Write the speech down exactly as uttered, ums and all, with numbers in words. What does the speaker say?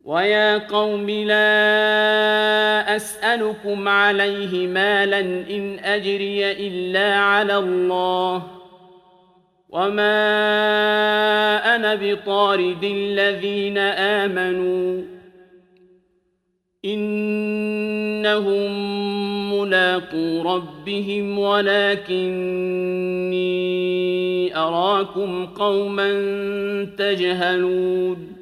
ويا قوم لا أسألكم عليه مالا إن أجري إلا على الله وما أنا بطارد الذين آمنوا إنهم ملاقو ربهم ولكني أراكم قوما تجهلون